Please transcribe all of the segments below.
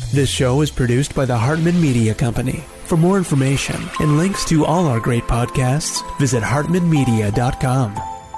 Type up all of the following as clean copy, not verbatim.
This show is produced by the Hartman Media Company. For more information and links to all our great podcasts, visit hartmanmedia.com.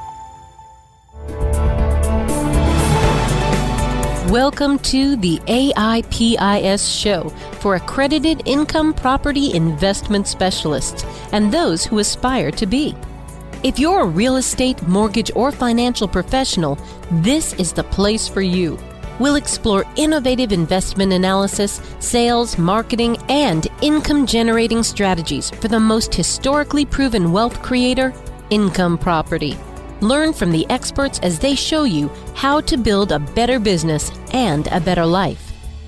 Welcome to the AIPIS show for accredited income property investment specialists and those who aspire to be. If you're a real estate, mortgage, or financial professional, this is the place for you. We'll explore innovative investment analysis, sales, marketing, and income-generating strategies for the most historically proven wealth creator, income property. Learn from the experts as they show you how to build a better business and a better life.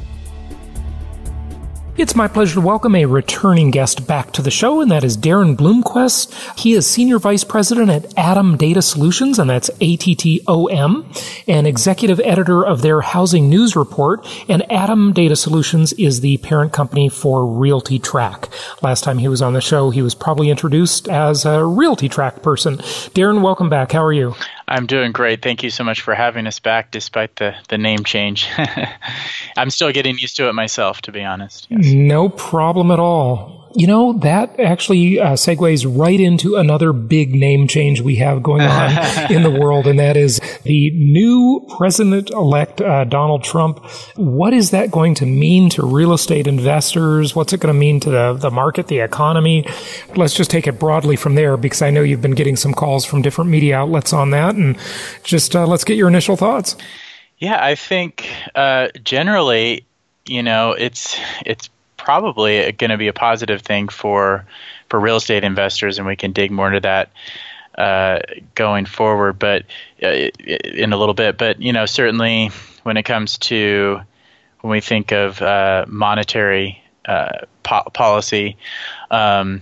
It's my pleasure to welcome a returning guest back to the show, and that is Darren Bloomquist. He is Senior Vice President at Atom Data Solutions, and that's ATTOM, and Executive Editor of their Housing News Report. And Atom Data Solutions is the parent company for Realty Track. Last time he was on the show, he was probably introduced as a Realty Track person. Darren, welcome back. How are you? I'm doing great. Thank you so much for having us back despite the name change. I'm still getting used to it myself, to be honest. Yes. No problem at all. You know, that actually segues right into another big name change we have going on in the world, and that is the new president-elect Donald Trump. What is that going to mean to real estate investors? What's it going to mean to the market, the economy? Let's just take it broadly from there, because I know you've been getting some calls from different media outlets on that, and just let's get your initial thoughts. Yeah, I think generally, you know, it's probably going to be a positive thing for real estate investors, and we can dig more into that going forward, but in a little bit. But, you know, certainly when it comes to when we think of monetary policy, I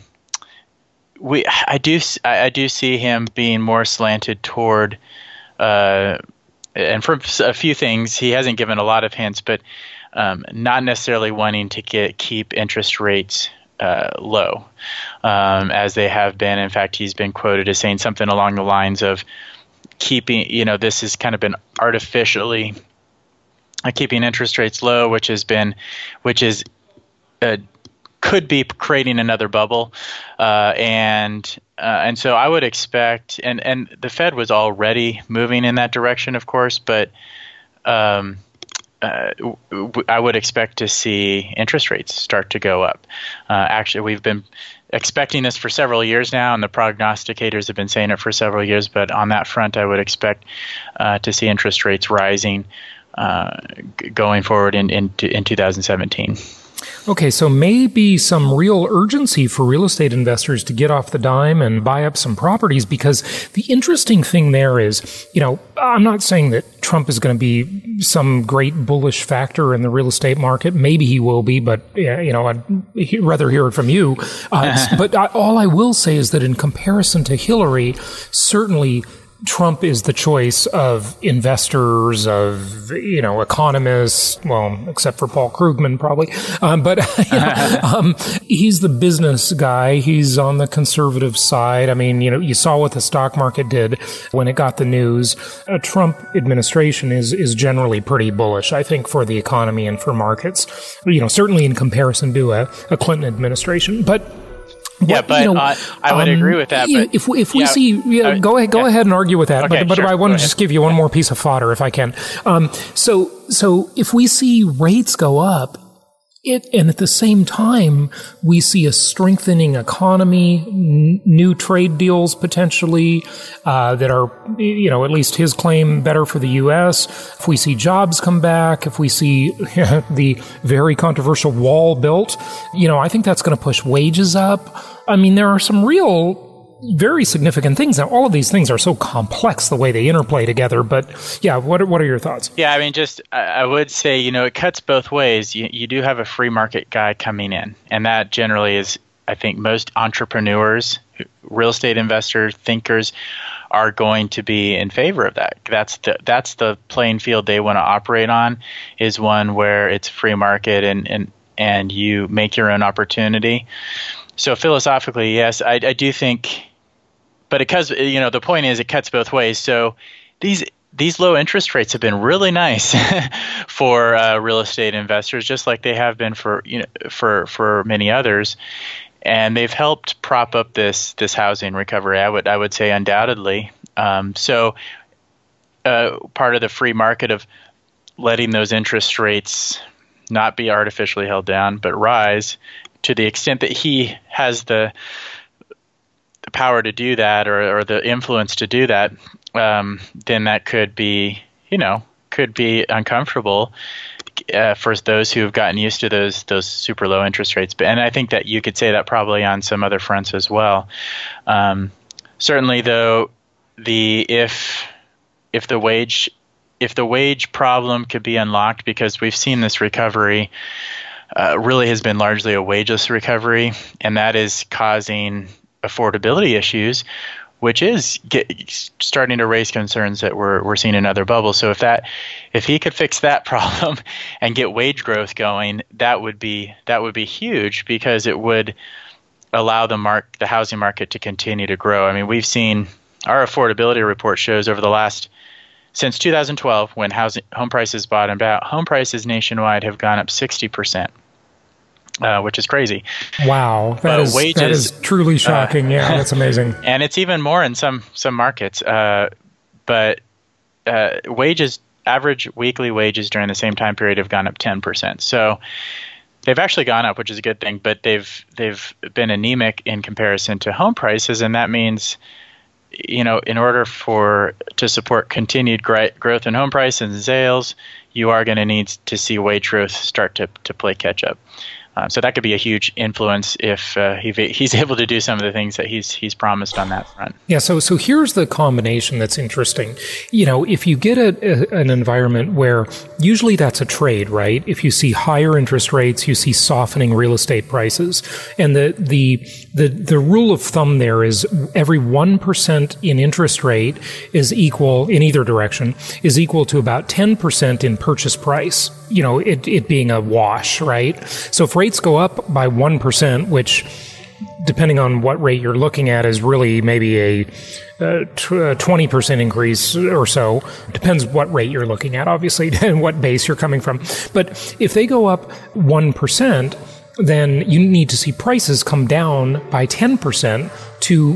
do see him being more slanted toward, and for a few things, he hasn't given a lot of hints, but not necessarily wanting to keep interest rates low, as they have been. In fact, he's been quoted as saying something along the lines of keeping, you know, this has kind of been artificially keeping interest rates low, which could be creating another bubble, and so I would expect, and the Fed was already moving in that direction, of course, but I would expect to see interest rates start to go up. Actually, we've been expecting this for several years now, and the prognosticators have been saying it for several years. But on that front, I would expect to see interest rates rising going forward in 2017. Okay, so maybe some real urgency for real estate investors to get off the dime and buy up some properties, because the interesting thing there is, you know, I'm not saying that Trump is going to be some great bullish factor in the real estate market. Maybe he will be, but, you know, I'd rather hear it from you. But all I will say is that in comparison to Hillary, certainly Trump is the choice of investors, of, you know, economists, well, except for Paul Krugman probably. But you know, he's the business guy. He's on the conservative side. I mean, you know, you saw what the stock market did when it got the news. A Trump administration is generally pretty bullish, I think, for the economy and for markets, you know, certainly in comparison to a Clinton administration. But yeah, but you know, I would agree with that. But if we see, go ahead and argue with that. Okay, but sure, I want to just give you one more piece of fodder, if I can. So if we see rates go up, and at the same time, we see a strengthening economy, new trade deals potentially that are, you know, at least his claim, better for the U.S. If we see jobs come back, if we see the very controversial wall built, you know, I think that's going to push wages up. I mean, there are some real very significant things. Now, all of these things are so complex the way they interplay together. But yeah, what are your thoughts? Yeah, I mean, I would say, you know, it cuts both ways. You do have a free market guy coming in, and that generally is, I think, most entrepreneurs, real estate investors, thinkers are going to be in favor of that. That's the playing field they want to operate on, is one where it's free market and you make your own opportunity. So philosophically, yes, I do think. But because, you know, the point is it cuts both ways. So these these low interest rates have been really nice for real estate investors, just like they have been for many others, and they've helped prop up this housing recovery. I would say undoubtedly. So part of the free market of letting those interest rates not be artificially held down, but rise to the extent that he has the power to do that, or the influence to do that, then that could be uncomfortable for those who have gotten used to those super low interest rates. And I think that you could say that probably on some other fronts as well. Certainly, though, if the wage problem could be unlocked, because we've seen this recovery really has been largely a wageless recovery, and that is causing affordability issues, which is starting to raise concerns that we're seeing in other bubbles. So if he could fix that problem and get wage growth going, that would be huge, because it would allow the housing market to continue to grow. I mean, we've seen our affordability report shows since 2012, when home prices bottomed out, home prices nationwide have gone up 60%. Which is crazy. Wow, that is truly shocking. Yeah, that's amazing. And it's even more in some markets. But average weekly wages during the same time period have gone up 10%. So they've actually gone up, which is a good thing. But they've been anemic in comparison to home prices, and that means, in order to support continued growth in home prices and sales, you are going to need to see wage growth start to play catch up. So that could be a huge influence if he's able to do some of the things that he's promised on that front. Yeah. So here's the combination that's interesting. If you get an environment where usually that's a trade, right? If you see higher interest rates, you see softening real estate prices, and the rule of thumb there is every 1% in interest rate is equal in either direction is equal to about 10% in purchase price. It being a wash, right? So if rates go up by 1%, which, depending on what rate you're looking at, is really maybe a 20% increase or so. Depends what rate you're looking at, obviously, and what base you're coming from. But if they go up 1%, then you need to see prices come down by 10% to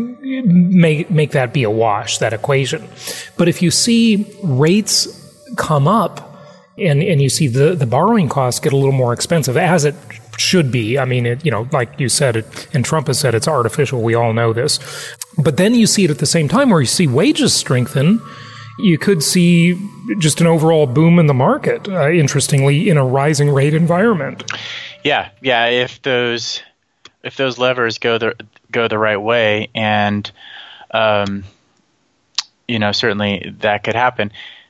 make that be a wash, that equation. But if you see rates come up, and you see the borrowing costs get a little more expensive, as it should be. I mean, like you said, and Trump has said, it's artificial. We all know this. But then you see it at the same time where you see wages strengthen. You could see just an overall boom in the market, interestingly, in a rising rate environment. Yeah. If those levers go the right way, and certainly that could happen.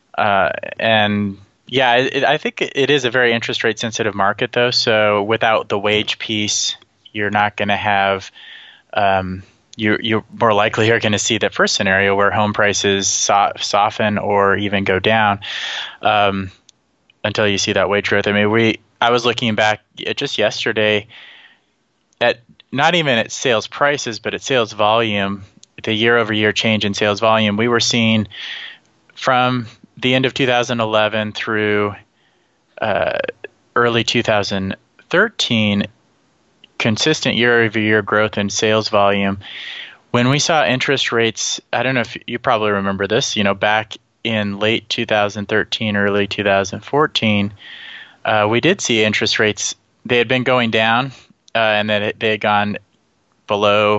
I think it is a very interest rate sensitive market, though. So without the wage piece, you're not going to have. You more likely are going to see that first scenario where home prices soften or even go down until you see that wage growth. I mean, I was looking back just yesterday at not even at sales prices, but at sales volume. The year-over-year change in sales volume, we were seeing from the end of 2011 through early 2013, consistent year-over-year growth in sales volume. When we saw interest rates, I don't know if you probably remember this, back in late 2013, early 2014, we did see interest rates. They had been going down, and then they had gone below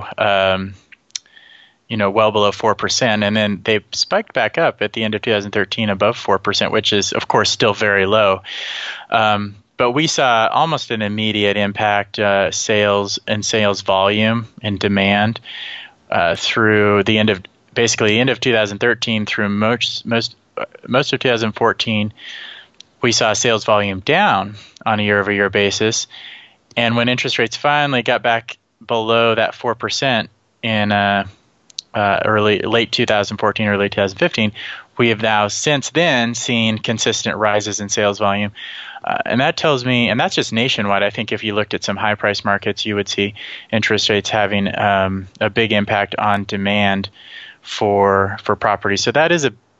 well below 4%. And then they spiked back up at the end of 2013 above 4%, which is, of course, still very low. But we saw almost an immediate impact, sales volume and demand through the end of 2013 through most of 2014. We saw sales volume down on a year-over-year basis. And when interest rates finally got back below that 4% in late 2014, early 2015, we have now since then seen consistent rises in sales volume. And that tells me, and that's just nationwide, I think if you looked at some high price markets, you would see interest rates having a big impact on demand for property. So that is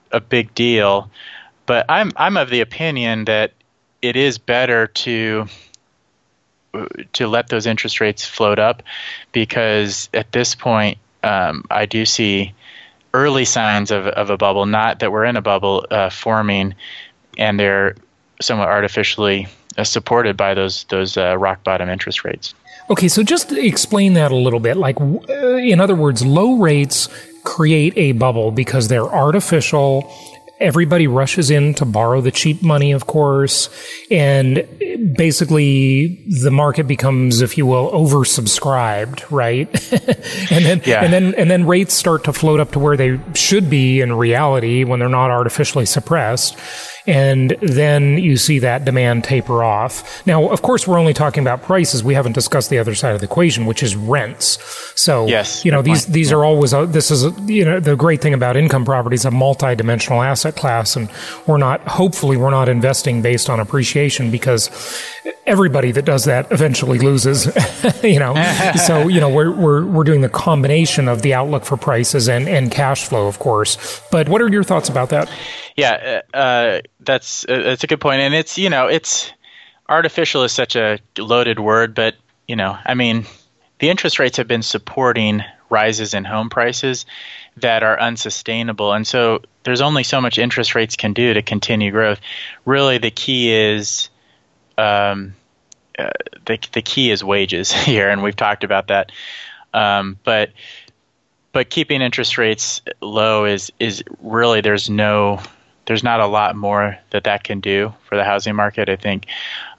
a big deal. But I'm of the opinion that it is better to let those interest rates float up, because at this point, I do see early signs of a bubble, not that we're in a bubble forming, and they're somewhat artificially supported by those rock bottom interest rates. Okay, so just explain that a little bit. Like, in other words, low rates create a bubble because they're artificial. Everybody rushes in to borrow the cheap money, of course, and basically the market becomes, if you will, oversubscribed, right? and then rates start to float up to where they should be in reality when they're not artificially suppressed. And then you see that demand taper off. Now, of course, we're only talking about prices. We haven't discussed the other side of the equation, which is rents. So, yes, these are always, this is, the great thing about income properties, a multi-dimensional asset class. And hopefully we're not investing based on appreciation, because everybody that does that eventually loses, So, we're doing the combination of the outlook for prices and cash flow, of course. But what are your thoughts about that? Yeah, that's a good point, and it's artificial is such a loaded word, but the interest rates have been supporting rises in home prices that are unsustainable, and so there's only so much interest rates can do to continue growth. Really, the key is the key is wages here, and we've talked about that, but keeping interest rates low is really there's not a lot more that can do for the housing market, I think,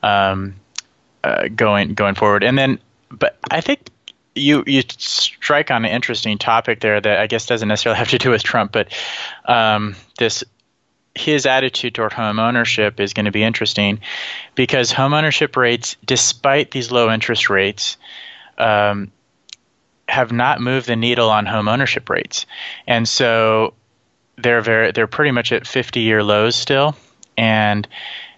going forward. And then, but I think you strike on an interesting topic there that I guess doesn't necessarily have to do with Trump, but his attitude toward home ownership is going to be interesting, because home ownership rates, despite these low interest rates, have not moved the needle on home ownership rates, and so they're pretty much at 50-year lows still, and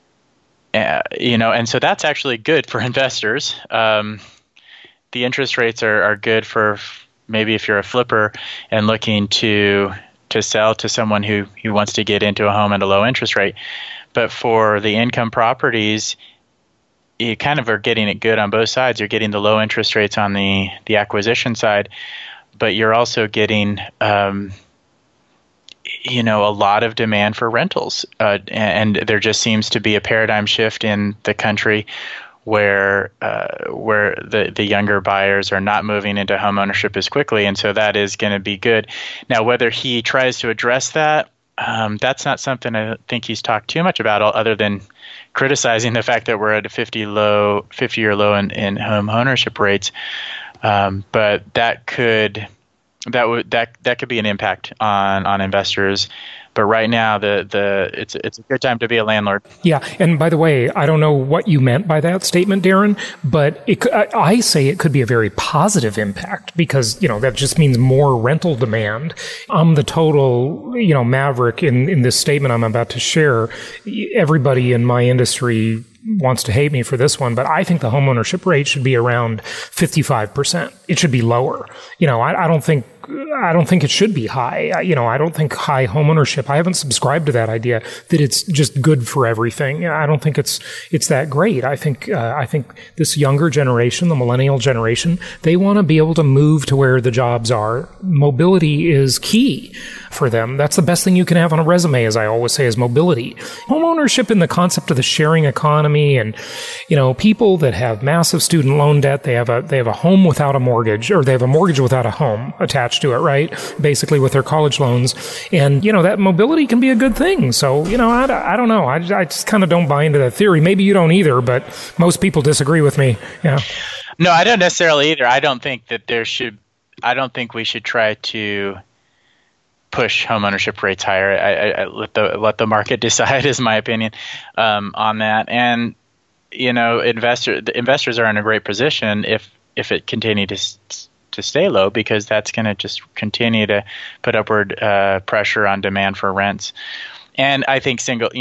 and so that's actually good for investors. The interest rates are good for maybe if you're a flipper and looking to sell to someone who wants to get into a home at a low interest rate. But for the income properties, you kind of are getting it good on both sides. You're getting the low interest rates on the acquisition side, but you're also getting a lot of demand for rentals, and there just seems to be a paradigm shift in the country where the younger buyers are not moving into home ownership as quickly, and so that is going to be good. Now, whether he tries to address that, that's not something I think he's talked too much about, other than criticizing the fact that we're at a 50-year low in home ownership rates. But that could be an impact on investors. But right now, it's a good time to be a landlord. Yeah, and by the way, I don't know what you meant by that statement, Darren, but I say it could be a very positive impact, because that just means more rental demand. I'm the total maverick in this statement I'm about to share. Everybody in my industry wants to hate me for this one, but I think the homeownership rate should be around 55%. It should be lower. I don't think it should be high. I don't think high homeownership, I haven't subscribed to that idea that it's just good for everything. I don't think it's that great. I think this younger generation, the millennial generation, they want to be able to move to where the jobs are. Mobility is key for them. That's the best thing you can have on a resume, as I always say, is mobility. Homeownership in the concept of the sharing economy, and people that have massive student loan debt, they have a home without a mortgage, or they have a mortgage without a home attached to it, right? Basically with their college loans. And, that mobility can be a good thing. So, I don't know. I just kind of don't buy into that theory. Maybe you don't either, but most people disagree with me. Yeah. No, I don't necessarily either. I don't think we should try to push home ownership rates higher. I let the market decide, is my opinion, on that. And, the investors are in a great position if it continues to stay low, because that's going to just continue to put upward pressure on demand for rents. And I think single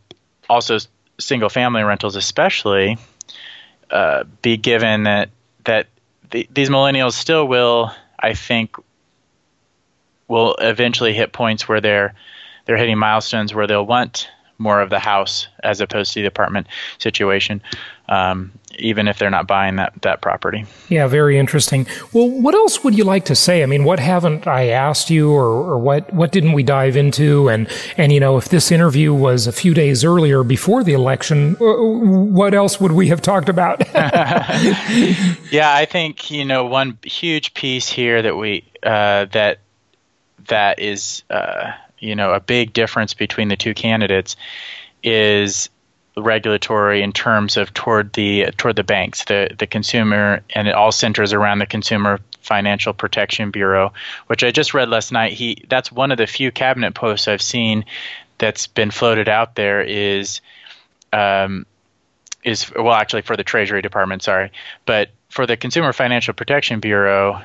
family rentals especially, be given that these millennials still will eventually hit points where they're hitting milestones where they'll want more of the house as opposed to the apartment situation, even if they're not buying that property. Yeah, very interesting. Well, what else would you like to say? I mean, what haven't I asked you, or what didn't we dive into? And if this interview was a few days earlier before the election, what else would we have talked about? Yeah, I think one huge piece here that we that is a big difference between the two candidates is regulatory in terms of toward the banks, the consumer, and it all centers around the Consumer Financial Protection Bureau, which I just read last night. That's one of the few cabinet posts I've seen that's been floated out there is actually for the Treasury Department, sorry, but for the Consumer Financial Protection Bureau.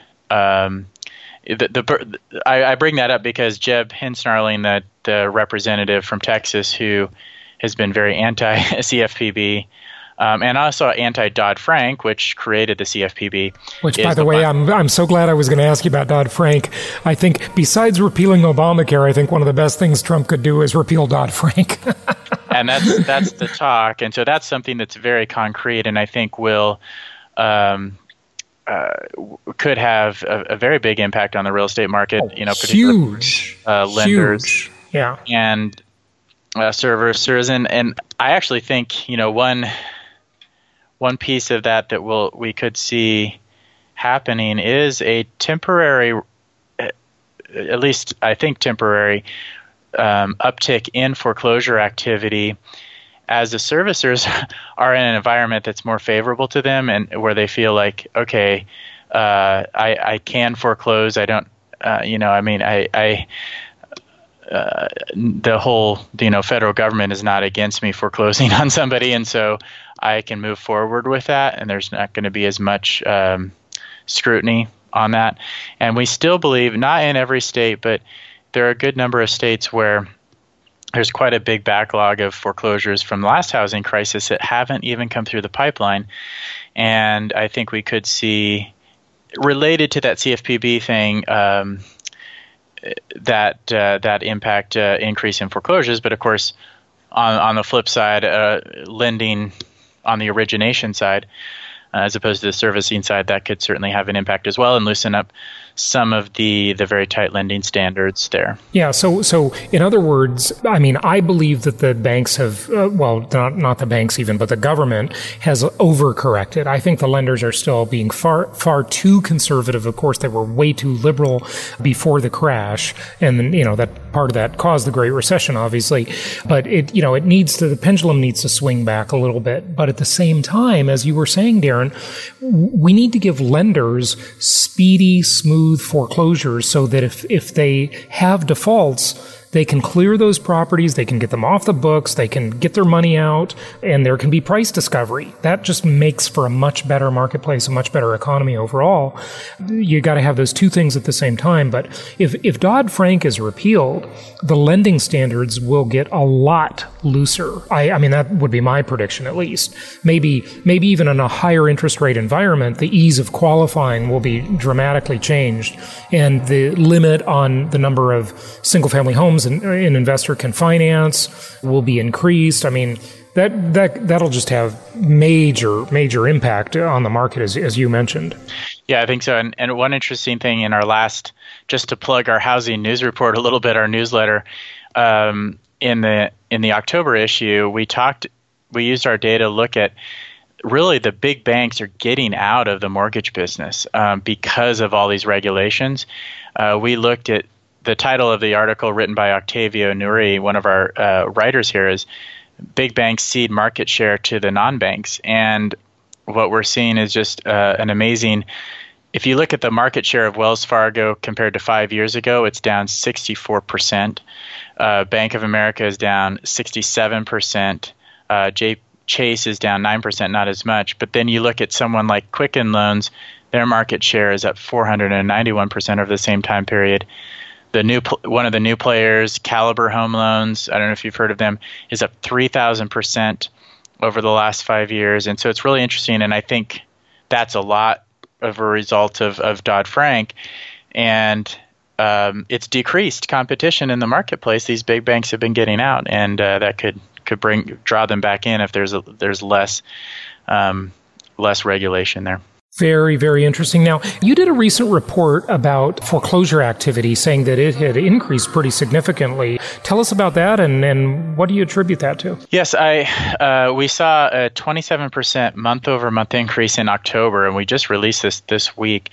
I bring that up because Jeb Hinsnarling, the representative from Texas who has been very anti-CFPB, and also anti-Dodd-Frank, which created the CFPB. Which, by the way, I'm so glad I was going to ask you about Dodd-Frank. I think besides repealing Obamacare, I think one of the best things Trump could do is repeal Dodd-Frank. And that's the talk. And so that's something that's very concrete, and I think will could have a very big impact on the real estate market. Particularly lenders, huge. Yeah, and servicers, and I actually think one piece of that we could see happening is a temporary, at least I think temporary, uptick in foreclosure activity as the servicers are in an environment that's more favorable to them and where they feel like, okay, I can foreclose. I don't, the whole, federal government is not against me foreclosing on somebody. And so I can move forward with that. And there's not going to be as much scrutiny on that. And we still believe, not in every state, but there are a good number of states where there's quite a big backlog of foreclosures from the last housing crisis that haven't even come through the pipeline. And I think we could see, related to that CFPB thing, that impact increase in foreclosures. But of course, on the flip side, lending on the origination side, as opposed to the servicing side, that could certainly have an impact as well and loosen up some of the very tight lending standards there. Yeah. So in other words, I mean, I believe that the banks have, not the banks even, but the government has overcorrected. I think the lenders are still being far too conservative. Of course, they were way too liberal before the crash. And then, that part of that caused the Great Recession, obviously. But the pendulum needs to swing back a little bit. But at the same time, as you were saying, Darren, we need to give lenders speedy, smooth foreclosures so that if they have defaults, they can clear those properties, they can get them off the books, they can get their money out, and there can be price discovery. That just makes for a much better marketplace, a much better economy overall. You got to have those two things at the same time. But if Dodd-Frank is repealed, the lending standards will get a lot looser. I mean, that would be my prediction, at least. Maybe even in a higher interest rate environment, the ease of qualifying will be dramatically changed, and the limit on the number of single-family homes an investor can finance will be increased. I mean, that'll just have major impact on the market, as you mentioned. Yeah, I think so. And one interesting thing in our last, just to plug our housing news report a little bit, our newsletter, in the October issue, we used our data to look at really the big banks are getting out of the mortgage business because of all these regulations. We looked at the title of the article written by Octavio Nuri, one of our writers here, is Big Banks Cede Market Share to the Non-Banks. And what we're seeing is just an amazing, if you look at the market share of Wells Fargo compared to 5 years ago, it's down 64%. Bank of America is down 67%. Chase is down 9%, not as much. But then you look at someone like Quicken Loans, their market share is up 491% over the same time period. One of the new players, Caliber Home Loans, I don't know if you've heard of them, is up 3,000% over the last 5 years. And so it's really interesting. And I think that's a lot of a result of Dodd-Frank. And it's decreased competition in the marketplace. These big banks have been getting out, and that could draw them back in if there's less regulation there. Very, very interesting. Now, you did a recent report about foreclosure activity saying that it had increased pretty significantly. Tell us about that, and what do you attribute that to? Yes, we saw a 27% month-over-month increase in October, and we just released this week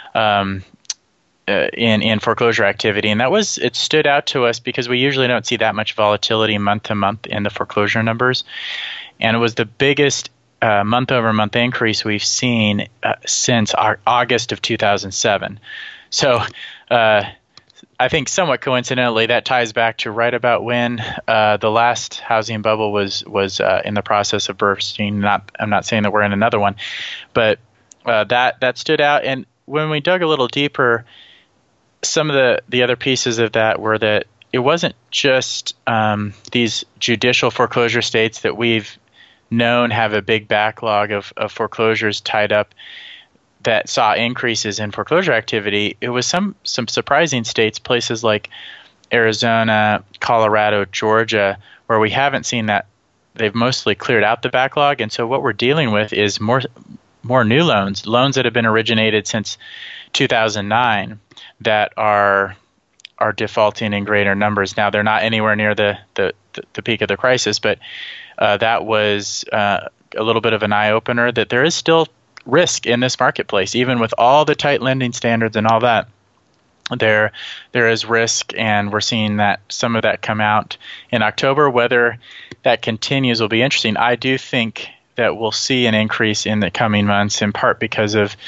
in foreclosure activity. And it stood out to us because we usually don't see that much volatility month-to-month in the foreclosure numbers. And it was the biggest month-over-month increase we've seen since August of 2007. So I think somewhat coincidentally, that ties back to right about when the last housing bubble was in the process of bursting. I'm not saying that we're in another one, but that stood out. And when we dug a little deeper, some of the other pieces of that were that it wasn't just these judicial foreclosure states that we've known have a big backlog of foreclosures tied up that saw increases in foreclosure activity. It was some surprising states, places like Arizona, Colorado, Georgia, where we haven't seen that. They've mostly cleared out the backlog. And so what we're dealing with is more new loans that have been originated since 2009 that are defaulting in greater numbers. Now, they're not anywhere near the peak of the crisis, but that was a little bit of an eye-opener that there is still risk in this marketplace. Even with all the tight lending standards and all that, there is risk, and we're seeing that some of that come out in October. Whether that continues will be interesting. I do think that we'll see an increase in the coming months, in part because of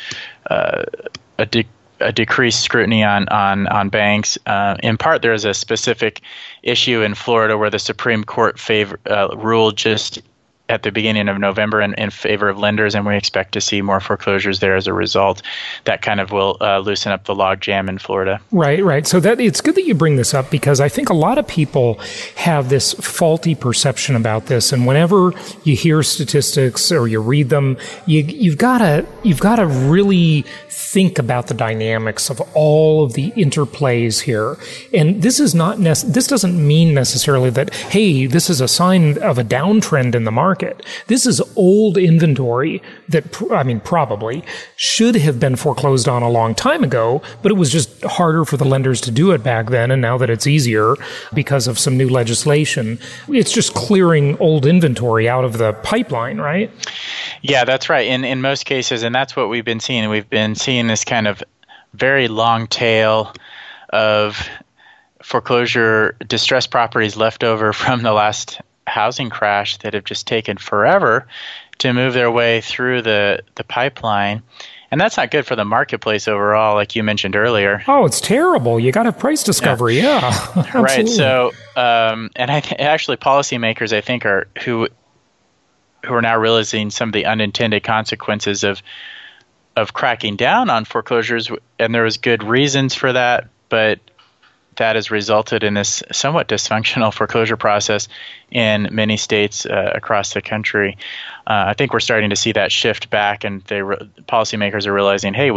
a decreased scrutiny on banks. In part, there is a specific issue in Florida where the Supreme Court ruled just at the beginning of November in favor of lenders, and we expect to see more foreclosures there as a result. That kind of will loosen up the logjam in Florida. Right. So it's good that you bring this up, because I think a lot of people have this faulty perception about this, and whenever you hear statistics or you read them, you've got to really think about the dynamics of all of the interplays here. And this is this doesn't mean necessarily that, hey, this is a sign of a downtrend in the market. This is old inventory that, probably should have been foreclosed on a long time ago, but it was just harder for the lenders to do it back then. And now that it's easier because of some new legislation, it's just clearing old inventory out of the pipeline, right? Yeah, that's right. In most cases, and that's what we've been seeing. We've been seeing this kind of very long tail of foreclosure distressed properties left over from the last housing crash that have just taken forever to move their way through the pipeline. And that's not good for the marketplace overall, like you mentioned earlier. Oh, it's terrible. You got to have price discovery. Yeah. Right. So, and actually policymakers, I think, who are now realizing some of the unintended consequences of cracking down on foreclosures, and there was good reasons for that, but that has resulted in this somewhat dysfunctional foreclosure process in many states across the country. I think we're starting to see that shift back, and policymakers are realizing, hey,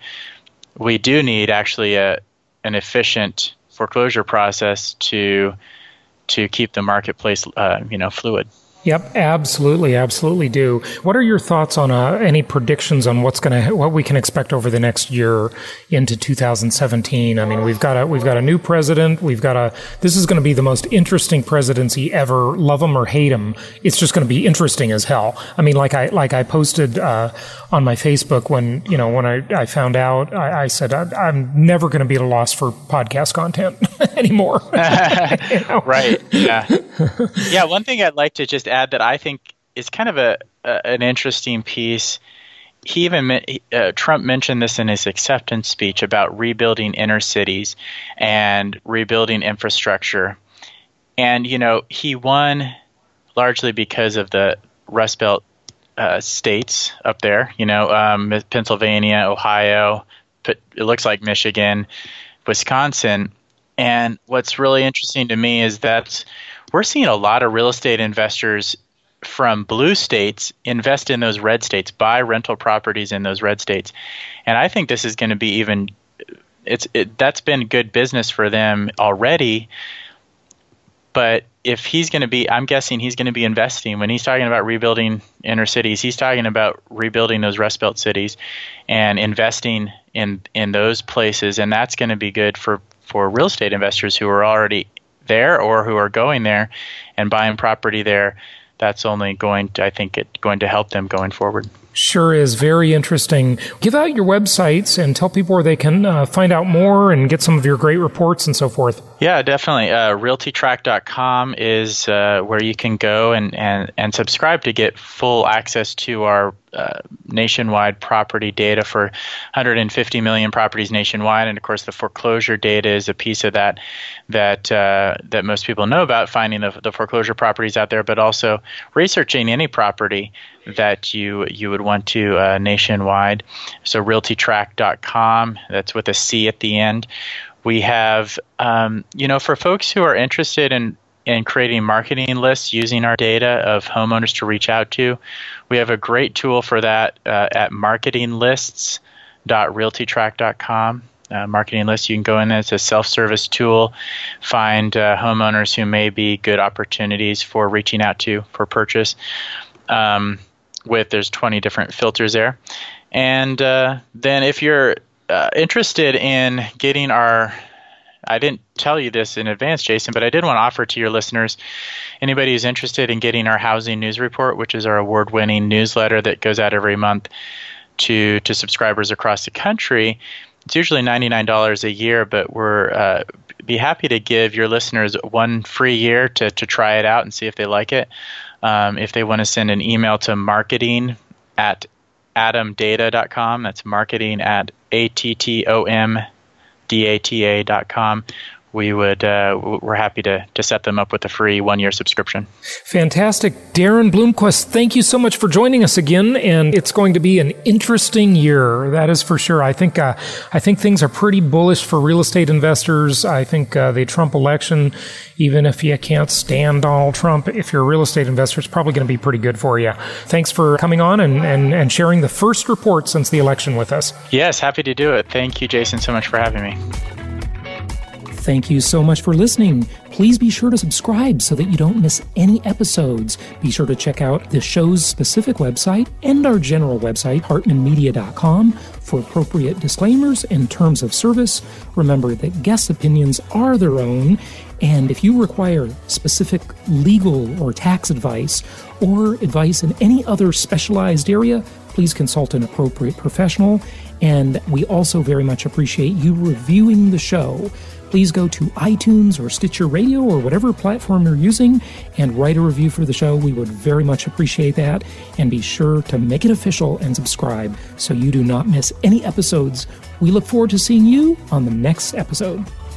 we do need actually an efficient foreclosure process to keep the marketplace fluid. Yep, absolutely do. What are your thoughts on any predictions on what we can expect over the next year into 2017? I mean, we've got a new president. This is going to be the most interesting presidency ever. Love him or hate him, it's just going to be interesting as hell. I mean, like I posted on my Facebook when I found out, I said I'm never going to be at a loss for podcast content anymore. Right? Yeah. Yeah. One thing I'd like to just add that I think is kind of an interesting piece. Trump mentioned this in his acceptance speech about rebuilding inner cities and rebuilding infrastructure. And, he won largely because of the Rust Belt states up there, Pennsylvania, Ohio, it looks like Michigan, Wisconsin. And what's really interesting to me is that we're seeing a lot of real estate investors from blue states invest in those red states, buy rental properties in those red states. And I think this is going to be even that's been good business for them already. But if he's going to be, I'm guessing he's going to be investing. When he's talking about rebuilding inner cities, he's talking about rebuilding those Rust Belt cities and investing in those places. And that's going to be good for real estate investors who are already there or who are going there and buying property there. That's only going to help them going forward. Sure is. Very interesting. Give out your websites and tell people where they can find out more and get some of your great reports and so forth. Yeah, definitely. RealtyTrack.com is where you can go and subscribe to get full access to our nationwide property data for 150 million properties nationwide. And of course, the foreclosure data is a piece of that most people know about, finding the foreclosure properties out there, but also researching any property that you would want to nationwide. So RealtyTrack.com, that's with a C at the end. We have, for folks who are interested in creating marketing lists using our data of homeowners to reach out to, we have a great tool for that at marketinglists.realtytrack.com. Marketing list, you can go in there. It's a self-service tool. Find homeowners who may be good opportunities for reaching out to for purchase. There's 20 different filters there. And then if you're interested in getting I didn't tell you this in advance, Jason, but I did want to offer to your listeners, anybody who's interested in getting our Housing News Report, which is our award-winning newsletter that goes out every month to subscribers across the country. It's usually $99 a year, but we're be happy to give your listeners one free year to try it out and see if they like it. If they want to send an email to marketing@atomdata.com, that's marketing@ATTOMDATA.com. We're happy to set them up with a free 1-year subscription. Fantastic. Darren Bloomquist, thank you so much for joining us again. And it's going to be an interesting year. That is for sure. I think things are pretty bullish for real estate investors. I think the Trump election, even if you can't stand Donald Trump, if you're a real estate investor, it's probably going to be pretty good for you. Thanks for coming on and sharing the first report since the election with us. Yes, happy to do it. Thank you, Jason, so much for having me. Thank you so much for listening. Please be sure to subscribe so that you don't miss any episodes. Be sure to check out the show's specific website and our general website, hartmanmedia.com, for appropriate disclaimers and terms of service. Remember that guest opinions are their own, and if you require specific legal or tax advice or advice in any other specialized area, please consult an appropriate professional. And we also very much appreciate you reviewing the show. Please go to iTunes or Stitcher Radio or whatever platform you're using and write a review for the show. We would very much appreciate that. And be sure to make it official and subscribe so you do not miss any episodes. We look forward to seeing you on the next episode.